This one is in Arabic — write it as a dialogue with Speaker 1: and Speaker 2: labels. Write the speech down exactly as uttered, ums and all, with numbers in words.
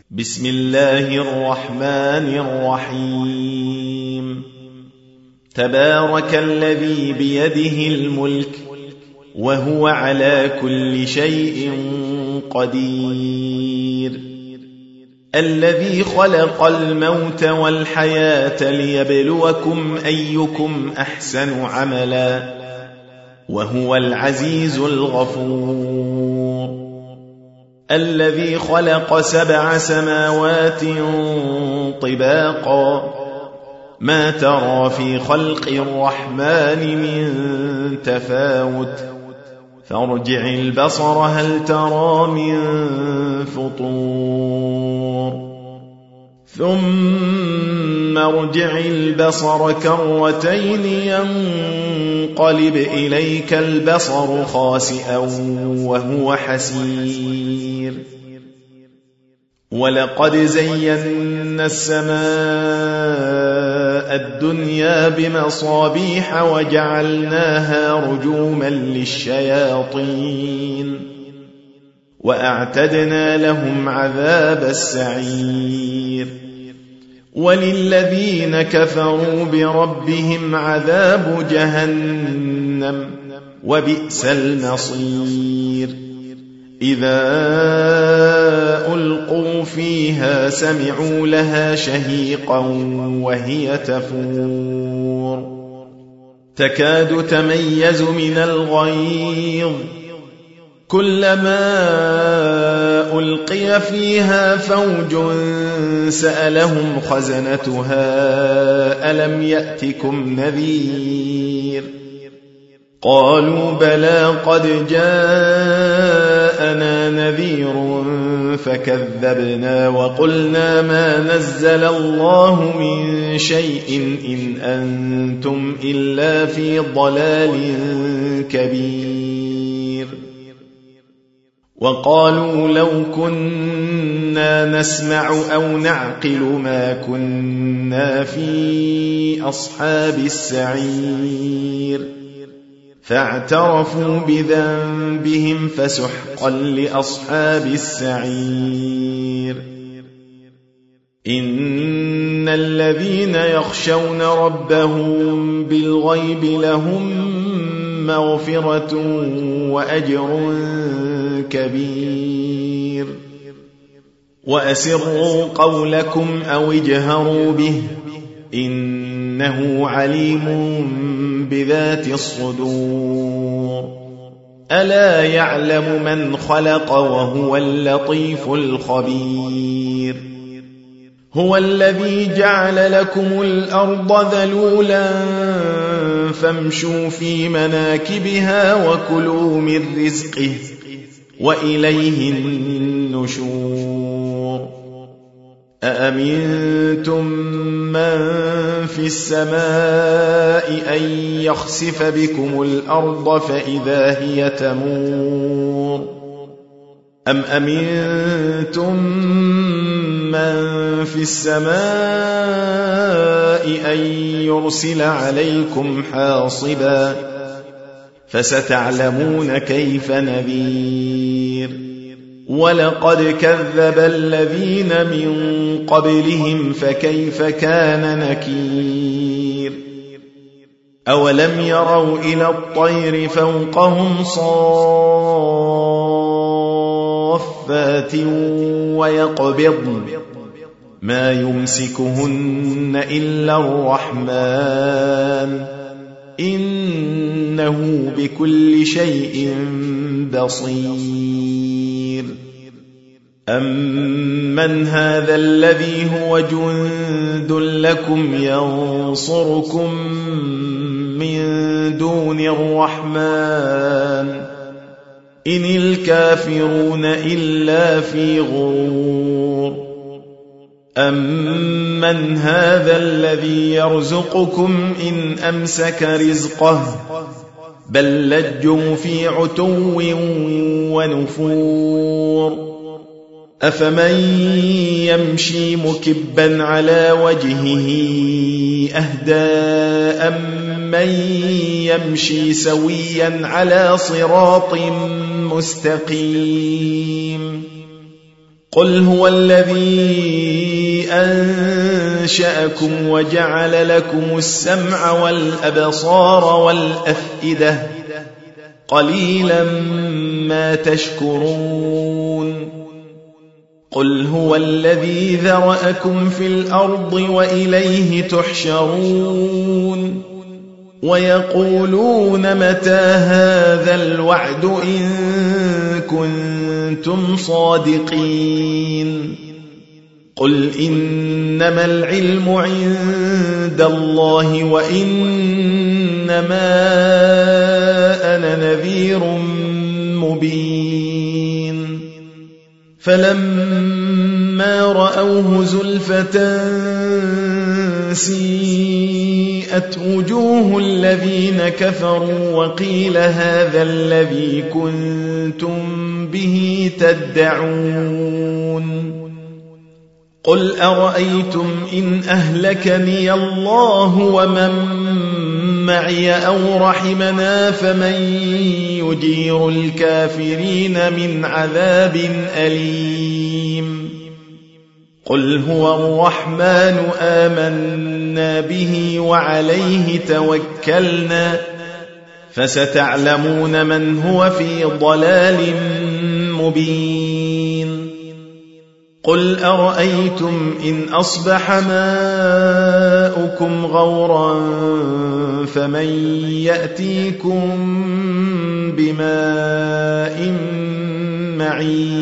Speaker 1: بسم الله الرحمن الرحيم. تبارك الذي بيده الملك وهو على كل شيء قدير، الذي خلق الموت والحياة ليبلوكم أيكم أحسن عملا وهو العزيز الغفور، الذي خلق سبع سماوات طباقا ما ترى في خلق الرحمن من تفاوت فارجع البصر هل ترى من فطور ثم ارجع البصر كرتين ينقلب إليك البصر خاسئا وهو حسير، ولقد زينا السماء الدنيا بمصابيح وجعلناها رجوما للشياطين وأعتدنا لهم عذاب السعير، وللذين كفروا بربهم عذاب جهنم وبئس المصير. إذا ألقوا فيها سمعوا لها شهيقا وهي تفور تكاد تميز من الغيظ كلما ألقي فيها فوج سألهم خزنتها ألم يأتكم نذير قالوا بلى قد جاءنا نذير فكذبنا وقلنا ما نزل الله من شيء إن أنتم إلا في ضلال كبير. وقالوا لو كنا نسمع أو نعقل ما كنا في أصحاب السعير فاعترفوا بذنبهم فسحقا لأصحاب السعير. إن الذين يخشون ربهم بالغيب لهم مغفرة وأجر كبير. وأسروا قولكم أو اجهروا به إنه عليم بذات الصدور. ألا يعلم من خلق وهو اللطيف الخبير. هو الذي جعل لكم الأرض ذلولا فامشوا في مناكبها وكلوا من رزقه وإليه النشور. أأمنتم من في السماء أن يخسف بكم الأرض فإذا هي تمور أم أمنتم من في السماء أن يرسل عليكم حاصبا فستعلمون كيف نذير. ولقد كذب الذين من قبلهم فكيف كان نكير. أولم يروا إلى الطير فوقهم صافات ويقبضن ما يمسكهن إلا الرحمن إنه بكل شيء بصير. أمن هذا الذي هو جند لكم ينصركم من دون الرحمن إن الكافرون إلا في غرور. أمن هذا الذي يرزقكم إن أمسك رزقه بل لجوا في عتو ونفور. أفمن يمشي مكبا على وجهه أهدى أمن يمشي سويا على صراط مستقيم قل هو الذي أنشأكم وجعل لكم السمع والأبصار والأفئدة قليلا ما تشكرون قل هو الذي ذرأكم في الأرض وإليه تحشرون ويقولون متى هذا الوعد إن كنتم صادقين قل إنما العلم عند الله وإنما أنا نذير مبين فلما رأوه زلفة سيئت وجوه الذين كفروا وقيل هذا الذي كنتم به تدعون قل أرأيتم إن أهلكني الله ومن معي أو رحمنا فمن يجير الكافرين من عذاب أليم قل هو الرحمن آمنا به وعليه توكلنا فستعلمون من هو في ضلال مبين قل أرأيتم إن أصبح ماؤكم غورا فمن يأتيكم بماء معين